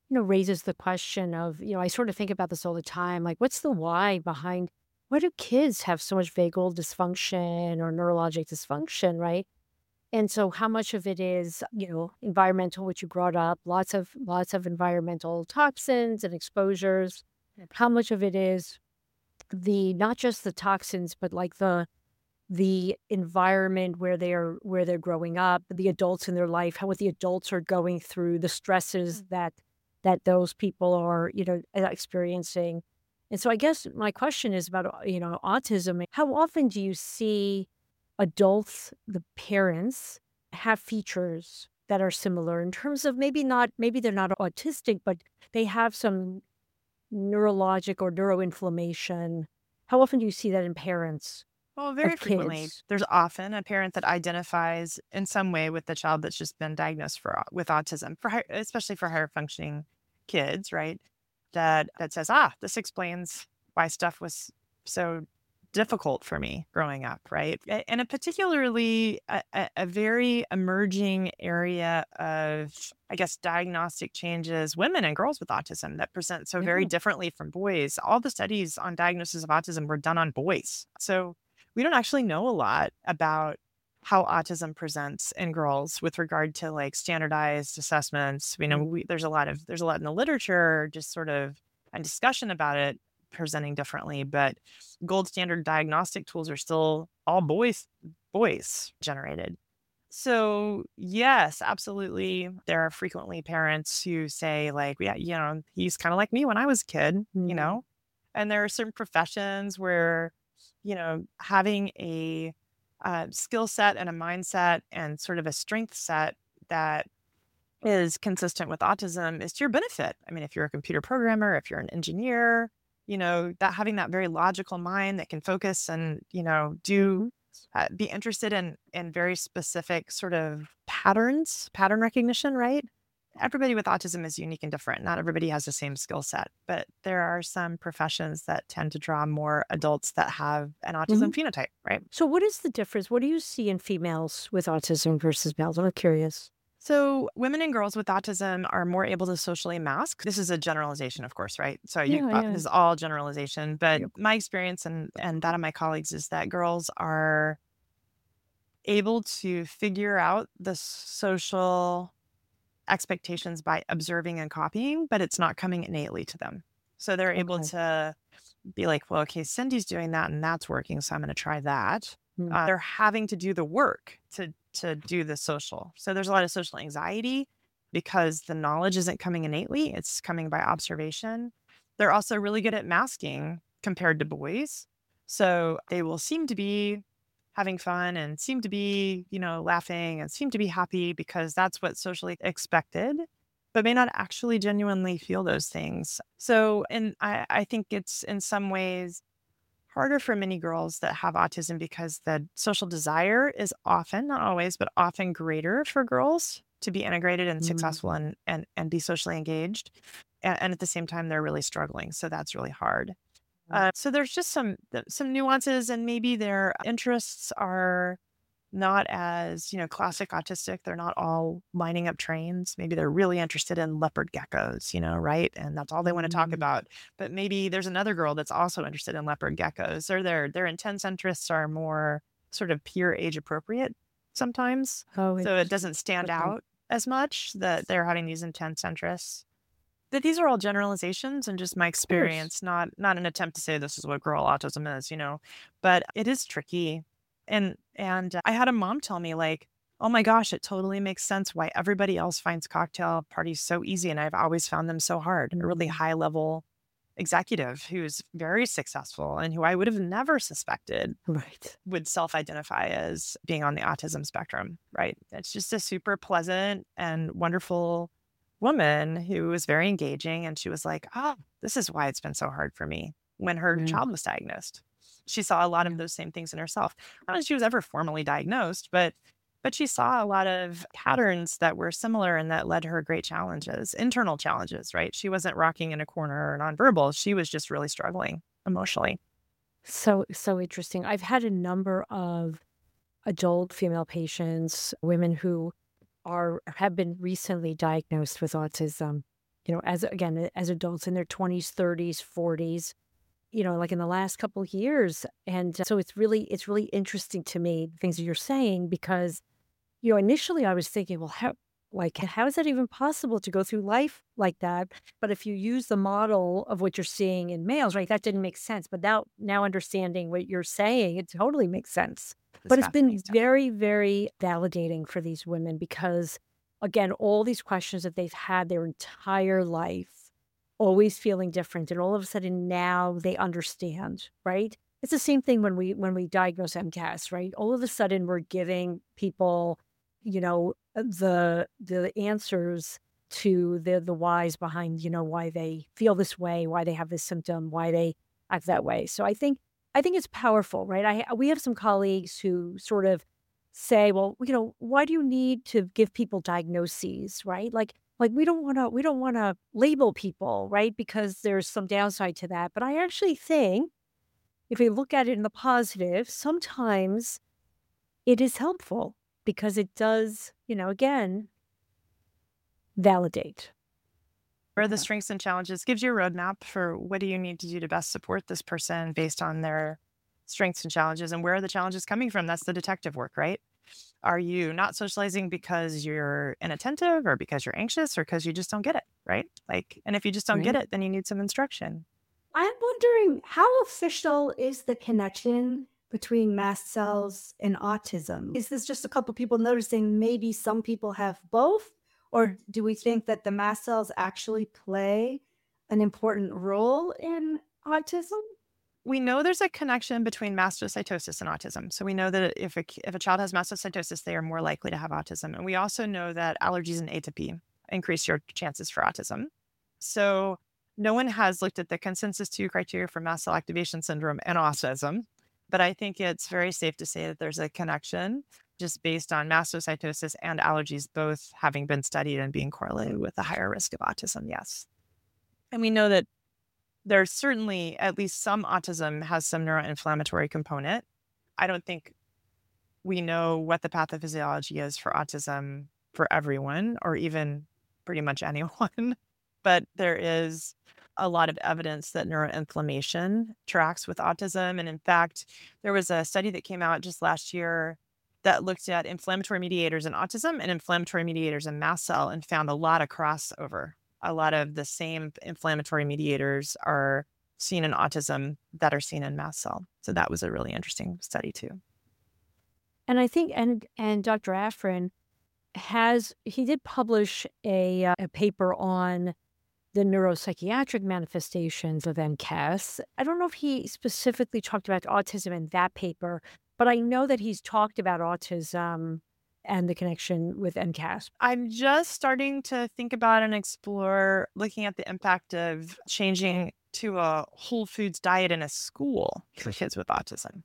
Speaker 3: you know, raises the question of, you know, I sort of think about this all the time. Like, what's the why behind why do kids have so much vagal dysfunction or neurologic dysfunction, right? And so how much of it is, you know, environmental, which you brought up, lots of lots of environmental toxins and exposures. How much of it is the not just the toxins, but like the the environment where they're where they're growing up, the adults in their life, how what the adults are going through, the stresses that that those people are, you know, uh, experiencing. And so I guess my question is about, uh, you know, autism. How often do you see adults, the parents, have features that are similar in terms of maybe not, maybe they're not autistic, but they have some neurologic or neuroinflammation? How often do you see that in parents
Speaker 4: Well, very
Speaker 3: of
Speaker 4: frequently,
Speaker 3: kids?
Speaker 4: there's often a parent that identifies in some way with the child that's just been diagnosed for au- with autism, for high, especially for higher functioning kids, right? That that says, ah, this explains why stuff was so difficult for me growing up, right? A- And a particularly a, a, a very emerging area of, I guess, diagnostic changes, women and girls with autism that present so very
Speaker 3: Yeah.
Speaker 4: differently from boys. All the studies on diagnosis of autism were done on boys. So we don't actually know a lot about how autism presents in girls with regard to like standardized assessments. We know
Speaker 3: Mm.
Speaker 4: we, there's a lot of there's a lot in the literature, just sort of and discussion about it presenting differently, but gold standard diagnostic tools are still all boys boys generated. So yes, absolutely. There are frequently parents who say like, yeah, you know, he's kind of like me when I was a kid, you
Speaker 3: Mm.
Speaker 4: know, and there are certain professions where, you know, having a uh, skill set and a mindset and sort of a strength set that is consistent with autism is to your benefit. I mean, if you're a computer programmer, if you're an engineer, you know, that having that very logical mind that can focus and, you know, do
Speaker 3: Mhm.
Speaker 4: uh, be interested in in very specific sort of patterns, pattern recognition, right? Everybody with autism is unique and different. Not everybody has the same skill set, but there are some professions that tend to draw more adults that have an autism
Speaker 3: Mhm.
Speaker 4: phenotype, right?
Speaker 3: So what is the difference? What do you see in females with autism versus males? I'm curious.
Speaker 4: So, women and girls with autism are more able to socially mask. This is a generalization, of course, right? So, you
Speaker 3: Yeah,
Speaker 4: uh,
Speaker 3: yeah.
Speaker 4: this is all generalization, but
Speaker 3: Yep.
Speaker 4: my experience and and that of my colleagues is that girls are able to figure out the social expectations by observing and copying, but it's not coming innately to them. So they're able
Speaker 3: Okay.
Speaker 4: to be like, well, okay, Cindy's doing that and that's working, so I'm going to try that.
Speaker 3: Mm.
Speaker 4: Uh, they're having to do the work to to do the social. So there's a lot of social anxiety because the knowledge isn't coming innately; it's coming by observation. They're also really good at masking compared to boys, so they will seem to be having fun and seem to be, you know, laughing and seem to be happy because that's what's socially expected, but may not actually genuinely feel those things. So, and I, I think it's in some ways harder for many girls that have autism because the social desire is often, not always, but often greater for girls to be integrated and
Speaker 3: Mm.
Speaker 4: successful and and, and be socially engaged. And, and at the same time, they're really struggling. So that's really hard.
Speaker 3: Mm.
Speaker 4: Uh, so there's just some th- some nuances, and maybe their interests are not as, you know, classic autistic. They're not all lining up trains. Maybe they're really interested in leopard geckos, you know, right? And that's all they want to talk
Speaker 3: Mm.
Speaker 4: about. But maybe there's another girl that's also interested in leopard geckos, or their their intense interests are more sort of peer age appropriate sometimes.
Speaker 3: Oh,
Speaker 4: So it
Speaker 3: interesting.
Speaker 4: doesn't stand
Speaker 3: Okay.
Speaker 4: out as much that they're having these intense interests. But these are all generalizations and just my
Speaker 3: Of course.
Speaker 4: experience, not not an attempt to say this is what girl autism is, you know. But it is tricky. And and uh, I had a mom tell me like, "Oh my gosh, it totally makes sense why everybody else finds cocktail parties so easy and I've always found them so hard." A really
Speaker 3: Mm.
Speaker 4: high level executive who's very successful and who I would have never suspected
Speaker 3: Right.
Speaker 4: would self-identify as being on the autism spectrum, right? It's just a super pleasant and wonderful woman who was very engaging, and she was like, "Oh, this is why it's been so hard for me," when her
Speaker 3: Yeah.
Speaker 4: child was diagnosed. She saw a lot of
Speaker 3: Yeah.
Speaker 4: those same things in herself. Not that she was ever formally diagnosed, but but she saw a lot of patterns that were similar and that led her great challenges, internal challenges, right? She wasn't rocking in a corner or nonverbal. She was just really struggling emotionally.
Speaker 3: So so interesting. I've had a number of adult female patients, women who are have been recently diagnosed with autism. you know, as again, as adults in their twenties, thirties, forties, you know, like in the last couple of years. And so it's really, it's really interesting to me, the things that you're saying, because, you know, initially I was thinking, well, how, like, how is that even possible to go through life like that? But if you use the model of what you're seeing in males, right, that didn't make sense. But now, now understanding what you're saying, it totally makes sense.
Speaker 4: It's
Speaker 3: But it's been
Speaker 4: fascinating stuff.
Speaker 3: very, very validating for these women because, again, all these questions that they've had their entire life, always feeling different, and all of a sudden now they understand, right? It's the same thing when we when we diagnose M C A S, right? All of a sudden we're giving people, you know, the the answers to the the whys behind, you know, why they feel this way, why they have this symptom, why they act that way. So I think I think it's powerful, right? I we have some colleagues who sort of say, well, you know, why do you need to give people diagnoses, right? Like like we don't want to we don't want to label people, right? Because there's some downside to that. But I actually think if we look at it in the positive, sometimes it is helpful because it does, you know, again, validate.
Speaker 4: Where are the strengths and challenges? Gives you a roadmap for what do you need to do to best support this person based on their strengths and challenges, and where are the challenges coming from? That's the detective work, right? Are you not socializing because you're inattentive or because you're anxious or because you just don't get it, right? Like, and if you just don't get
Speaker 3: Right.
Speaker 4: it, then you need some instruction.
Speaker 2: I'm wondering how official is the connection between mast cells and autism? Is this just a couple people noticing maybe some people have both? Or do we think that the mast cells actually play an important role in autism?
Speaker 4: We know there's a connection between mastocytosis and autism. So we know that if a, if a child has mastocytosis, they are more likely to have autism. And we also know that allergies and atopy increase your chances for autism. So no one has looked at the consensus two criteria for mast cell activation syndrome and autism, but I think it's very safe to say that there's a connection just based on mastocytosis and allergies both having been studied and being correlated with a higher risk of autism, yes. And we know that there's certainly at least some autism has some neuroinflammatory component. I don't think we know what the pathophysiology is for autism for everyone or even pretty much anyone, but there is a lot of evidence that neuroinflammation tracks with autism. And in fact, there was a study that came out just last year that looked at inflammatory mediators in autism and inflammatory mediators in mast cell and found a lot of crossover. A lot of the same inflammatory mediators are seen in autism that are seen in mast cell. So that was a really interesting study too.
Speaker 3: And I think, and and Doctor Afrin has, he did publish a, uh, a paper on the neuropsychiatric manifestations of M C A S. I don't know if he specifically talked about autism in that paper, but I know that he's talked about autism and the connection with M C A S.
Speaker 4: I'm just starting to think about and explore looking at the impact of changing to a whole foods diet in a school for kids with autism.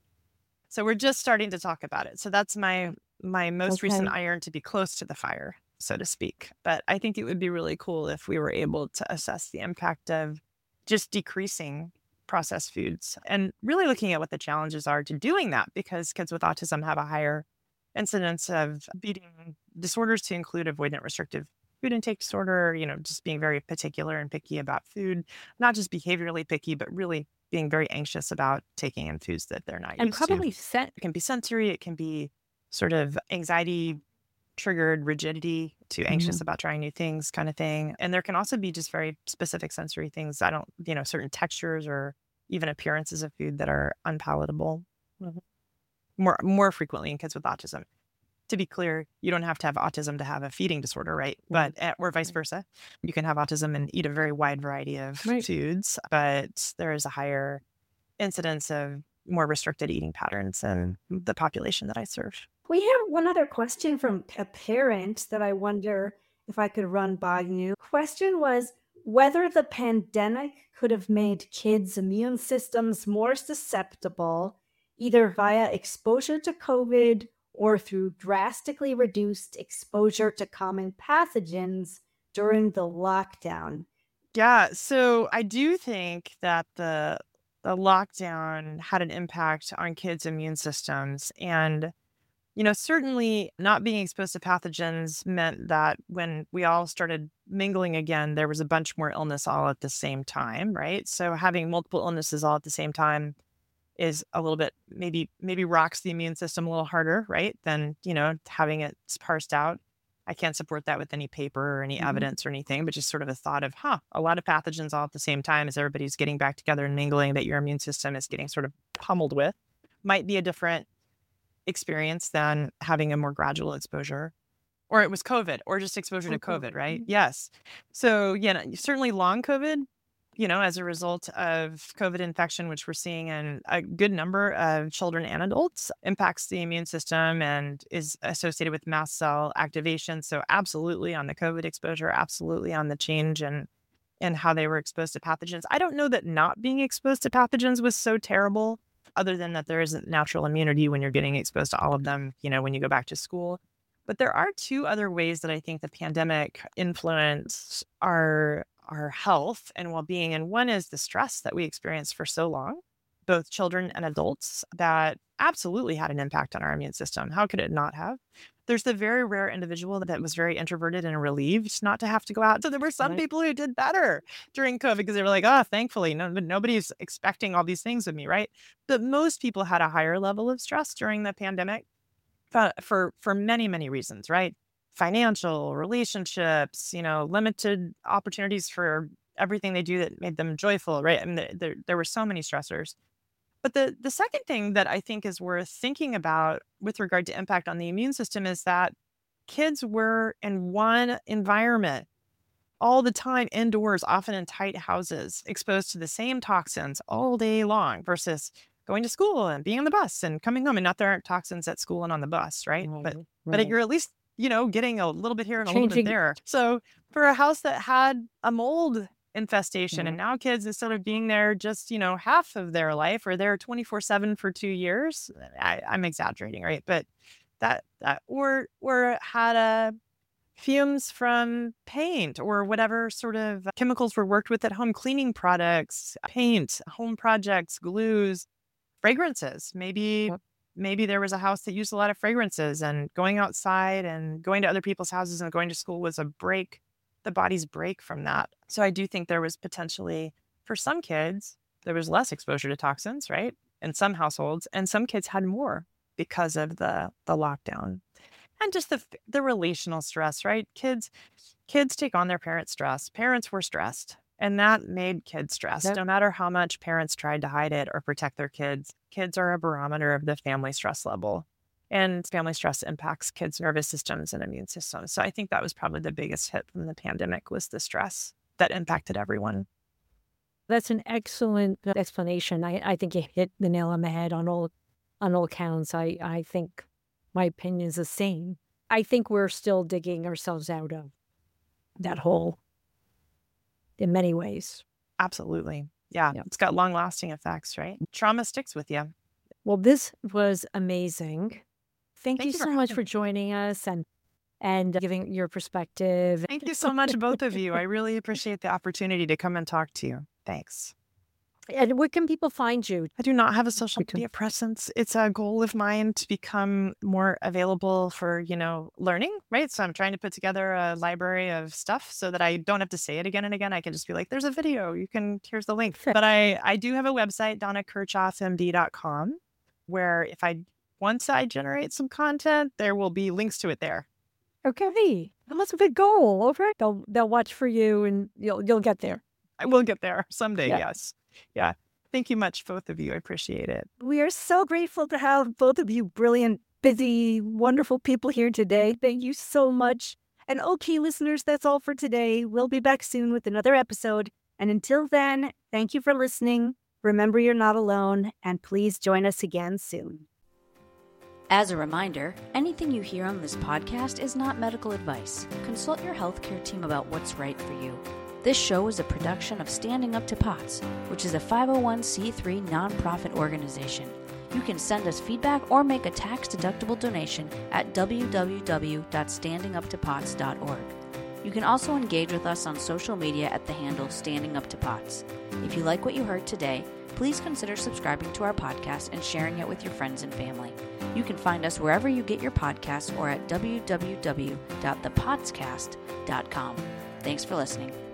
Speaker 4: So we're just starting to talk about it. So that's my my most recent
Speaker 3: Okay.
Speaker 4: iron to be close to the fire, so to speak. But I think it would be really cool if we were able to assess the impact of just decreasing processed foods and really looking at what the challenges are to doing that, because kids with autism have a higher incidence of eating disorders, to include avoidant restrictive food intake disorder, you know, just being very particular and picky about food, not just behaviorally picky, but really being very anxious about taking in foods that they're not
Speaker 3: And
Speaker 4: used to.
Speaker 3: probably set,
Speaker 4: It can be sensory, it can be sort of anxiety triggered rigidity to anxious
Speaker 3: Mhm.
Speaker 4: about trying new things kind of thing. And there can also be just very specific sensory things. I don't, you know, certain textures or even appearances of food that are unpalatable.
Speaker 3: Mhm.
Speaker 4: More more frequently in kids with autism. To be clear, you don't have to have autism to have a feeding disorder, right? But eh, or vice versa. You can have autism and eat a very wide variety of
Speaker 3: Right.
Speaker 4: foods, but there is a higher incidence of more restricted eating patterns in the population that I serve.
Speaker 2: We have one other question from a parent that I wonder if I could run by you. Question was whether the pandemic could have made kids' immune systems more susceptible, either via exposure to COVID or through drastically reduced exposure to common pathogens during the lockdown.
Speaker 4: Yeah, so I do think that the the lockdown had an impact on kids' immune systems, and you know, certainly not being exposed to pathogens meant that when we all started mingling again, there was a bunch more illness all at the same time, right? So having multiple illnesses all at the same time is a little bit, maybe, maybe rocks the immune system a little harder, right? Than, you know, having it parsed out. I can't support that with any paper or any
Speaker 3: Mhm.
Speaker 4: evidence or anything, but just sort of a thought of, huh, a lot of pathogens all at the same time as everybody's getting back together and mingling that your immune system is getting sort of pummeled with might be a different experience than having a more gradual exposure. Or it was COVID or just exposure to COVID, right? Yes. So, yeah, no, certainly long COVID, you know, as a result of COVID infection, which we're seeing in a good number of children and adults, impacts the immune system and is associated with mast cell activation. So absolutely on the COVID exposure, absolutely on the change and and how they were exposed to pathogens. I don't know that not being exposed to pathogens was so terrible, other than that there isn't natural immunity when you're getting exposed to all of them, you know, when you go back to school. But there are two other ways that I think the pandemic influenced our our health and well-being. And one is the stress that we experienced for so long, both children and adults, that absolutely had an impact on our immune system. How could it not have? There's the very rare individual that was very introverted and relieved not to have to go out. So there were some
Speaker 3: Right.
Speaker 4: people who did better during COVID because they were like, oh, thankfully, no, nobody's expecting all these things of me, right? But most people had a higher level of stress during the pandemic for for, for many, many reasons, right? Financial, relationships, you know, limited opportunities for everything they do that made them joyful, right? I mean, there, there, there were so many stressors. But the the second thing that I think is worth thinking about with regard to impact on the immune system is that kids were in one environment all the time, indoors, often in tight houses, exposed to the same toxins all day long versus going to school and being on the bus and coming home. And not there aren't toxins at school and on the bus, right? But
Speaker 3: Right.
Speaker 4: but
Speaker 3: Right.
Speaker 4: you're at least, you know, getting a little bit here and a little bit
Speaker 3: Changing.
Speaker 4: there. So for a house that had a mold infestation and
Speaker 3: Mhm.
Speaker 4: now kids, instead of being there just, you know, half of their life or they're twenty-four seven for two years, I, I'm exaggerating, right? But that, that or, or had a fumes from paint or whatever sort of chemicals were worked with at home, cleaning products, paint, home projects, glues, fragrances. Maybe
Speaker 3: Yep.
Speaker 4: maybe there was a house that used a lot of fragrances and going outside and going to other people's houses and going to school was a break, the body's break from that. So I do think there was potentially, for some kids, there was less exposure to toxins, right? In some households, and some kids had more because of the the lockdown. And just the f- the relational stress, right? Kids kids take on their parents' stress. Parents were stressed, and that made kids stressed.
Speaker 3: Yep.
Speaker 4: No matter how much parents tried to hide it or protect their kids, kids are a barometer of the family stress level. And family stress impacts kids' nervous systems and immune systems. So I think that was probably the biggest hit from the pandemic was the stress that impacted everyone.
Speaker 3: That's an excellent explanation. I, I think you hit the nail on the head on all on all counts. I, I think my opinion is the same. I think we're still digging ourselves out of that hole in many ways.
Speaker 4: Absolutely. Yeah,
Speaker 3: Yep.
Speaker 4: it's got long-lasting effects, right? Trauma sticks with you.
Speaker 3: Well, this was amazing. Thank,
Speaker 4: Thank
Speaker 3: you
Speaker 4: you for
Speaker 3: so much
Speaker 4: having
Speaker 3: for
Speaker 4: me.
Speaker 3: joining us and and giving your perspective.
Speaker 4: Thank you so much, both of you. I really appreciate the opportunity to come and talk to you. Thanks.
Speaker 3: And where can people find you?
Speaker 4: I do not have a social
Speaker 3: Okay.
Speaker 4: media presence. It's a goal of mine to become more available for, you know, learning, right? So I'm trying to put together a library of stuff so that I don't have to say it again and again. I can just be like, there's a video. You can, here's the link.
Speaker 3: Sure.
Speaker 4: But I, I do have a website, donna kirchhoff m d dot com, where if I, once I generate some content, there will be links to it there.
Speaker 3: Okay, that's a big goal. All right, they'll they'll watch for you, and you'll you'll get there.
Speaker 4: I will get there someday.
Speaker 3: Yeah.
Speaker 4: Yes. Yeah. Thank you much, both of you. I appreciate it.
Speaker 2: We are so grateful to have both of you brilliant, busy, wonderful people here today. Thank you so much. And okay, listeners, that's all for today. We'll be back soon with another episode. And until then, thank you for listening. Remember, you're not alone, and please join us again soon.
Speaker 5: As a reminder, anything you hear on this podcast is not medical advice. Consult your healthcare team about what's right for you. This show is a production of Standing Up to POTS, which is a five oh one c three nonprofit organization. You can send us feedback or make a tax-deductible donation at w w w dot standing up to pots dot org. You can also engage with us on social media at the handle Standing Up to POTS. If you like what you heard today, please consider subscribing to our podcast and sharing it with your friends and family. You can find us wherever you get your podcasts or at w w w dot the podscast dot com. Thanks for listening.